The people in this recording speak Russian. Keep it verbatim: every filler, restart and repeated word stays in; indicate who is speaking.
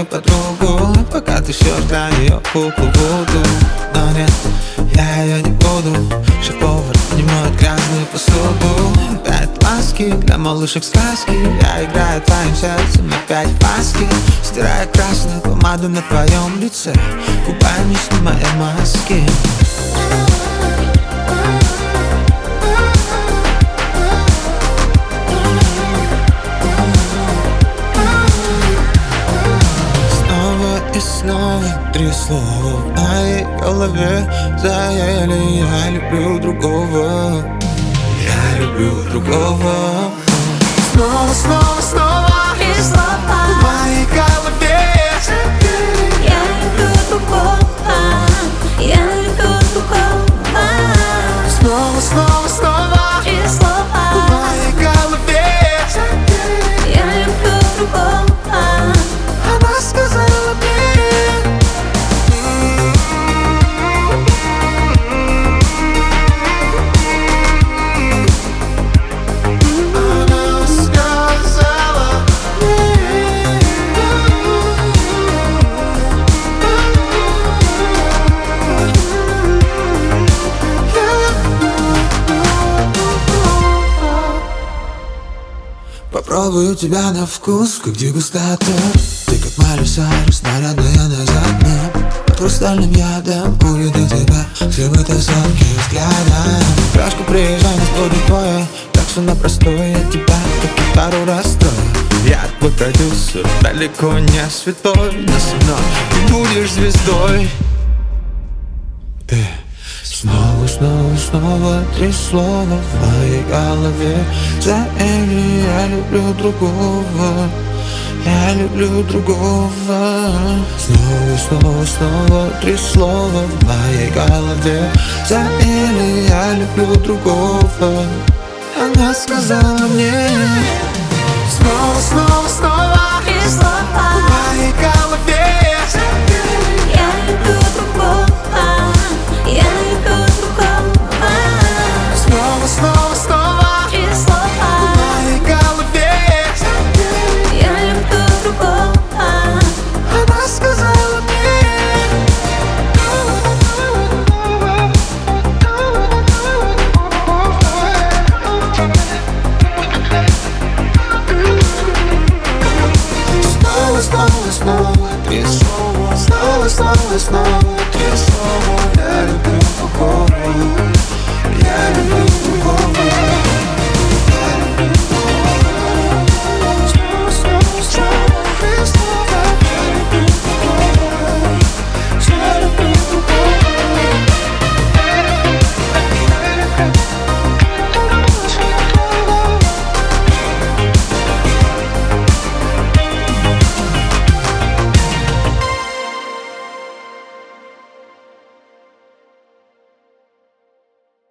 Speaker 1: мою подругу, пока ты шьешь для нее куклу-вуду. Но нет, я ее не буду. Шеф-повар не моет грязную посуду. Опять ласки для малышек сказки. Я играю твоим сердцем опять в маски. Стирая красную помаду на твоем лице, губами снимая маски. И снова три слова в моей голове заели. Я люблю другого, я люблю другого. Снова, снова, снова
Speaker 2: Три слова
Speaker 1: в моей голове.
Speaker 2: Я люблю другого, я люблю другого.
Speaker 1: Снова, снова, снова
Speaker 2: Три
Speaker 1: в
Speaker 2: слова
Speaker 1: моей голове.
Speaker 2: Я люблю другого.
Speaker 1: Она сказала мне. Она сказала попробую тебя на вкус, как дегустатор. Ты как Майли Сайрус, нарядная на заднем. Под хрустальным ядом уведу тебя все в этой сотке взглядом. Пляшку приезжай, нас будет двое, так что на простое я тебя как гитару расстрою. Я твой продюсер, далеко не святой, но со мной ты будешь звездой. Ты снова, снова, снова три слова в моей голове заели. Я люблю другого, я люблю другого. Снова, снова, снова три слова в моей голове заели. Я люблю другого. Она сказала мне. Снова, снова, снова
Speaker 2: Три слова
Speaker 1: в моей голове.
Speaker 2: Я люблю другого, я люблю другого.
Speaker 1: Снова, снова, снова
Speaker 2: Три
Speaker 1: в
Speaker 2: слова
Speaker 1: моей голове.
Speaker 2: Я люблю другого.
Speaker 1: Она сказала мне. Снова, снова, снова три слова. Снова, снова, снова три слова.